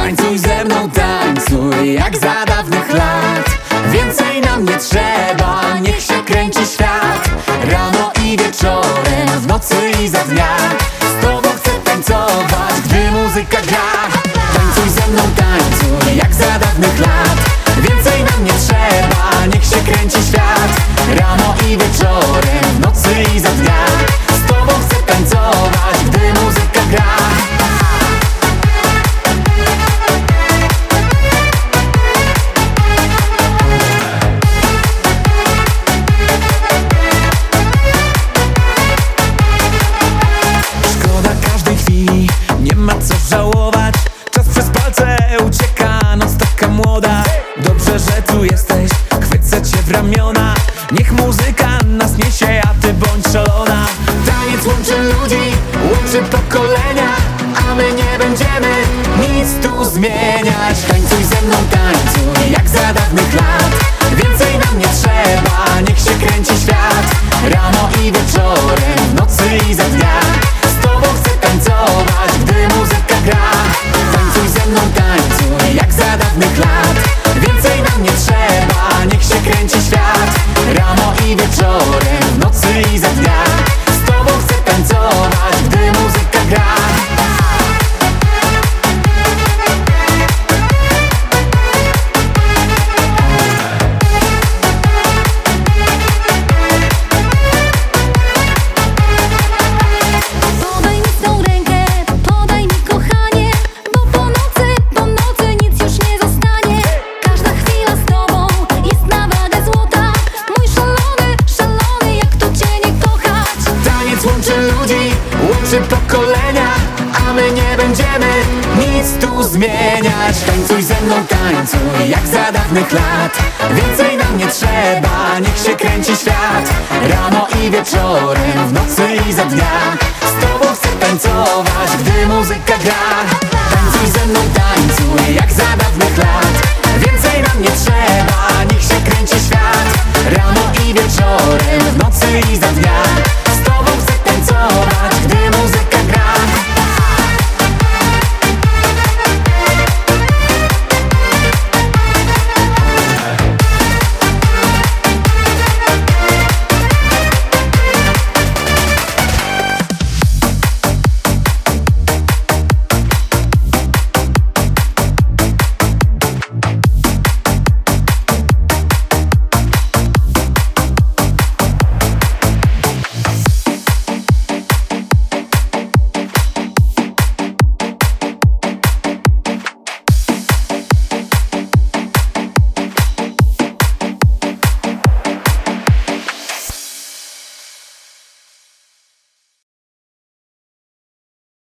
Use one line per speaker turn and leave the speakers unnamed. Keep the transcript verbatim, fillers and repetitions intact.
Tańcuj ze mną, tańcuj jak za dawnych lat. Więcej nam nie trzeba, niech się kręci świat. Rano i wieczorem, w nocy i za dnia. Z tobą chcę tańcować, gdy muzyka gra. Tańcuj ze mną, tańcuj jak za dawnych lat. Więcej nam nie trzeba, niech się kręci świat. Rano i wieczorem, w nocy i za dnia. Z tobą chcę tańcować, gdy muzyka gra. Nie ma co żałować, czas przez palce ucieka, noc taka młoda. Dobrze, że tu jesteś, chwycę cię w ramiona. Niech muzyka nas niesie, a ty bądź szalona. Taniec łączy ludzi, łączy pokolenia, a my nie będziemy nic tu zmieniać. Tańcuj ze mną, tańcuj jak za dawnych lat. Więcej nam nie trzeba, niech się kręci świat. Rano i wieczorem, w nocy i za dnia. Z tobą chcę tańcować, gdy muzyka gra. Tańcuj ze mną, tańcuj jak za dawnych lat. Więcej nam nie trzeba, niech się kręci świat. Rano i wieczorem, w nocy i za dnia. Z tobą chcę tańcować, gdy muzyka gra. Łączy pokolenia, a my nie będziemy nic tu zmieniać. Tańcuj ze mną, tańcuj jak za dawnych lat. Więcej nam nie trzeba, niech się kręci świat. Rano i wieczorem, w nocy i za dnia. Z tobą chcę tańcować, gdy muzyka gra. Tańcuj ze mną,